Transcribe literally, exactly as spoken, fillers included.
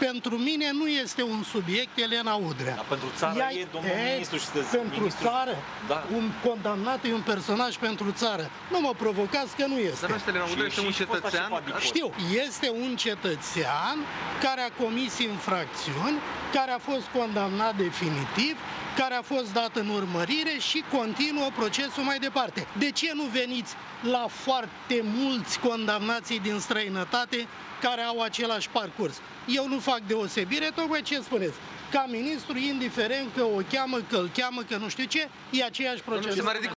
Pentru mine nu este un subiect Elena Udrea. Dar pentru țară Ea, e domnul e, ministru și pentru ministru... țară, Da. un condamnat e un personaj pentru țară. Nu mă provocați că nu este. Dar nu este Elena Udrea, este un cetățean. Știu, este un cetățean care a comis infracțiuni, care a fost condamnat definitiv, care a fost dat în urmărire și continuă procesul mai departe. De ce nu veniți la foarte mulți condamnații din străinătate care au același parcurs? Eu nu fac deosebire, tocmai ce spuneți. Ca ministru, indiferent că o cheamă, că îl cheamă, că nu știu ce, e aceeași procedură.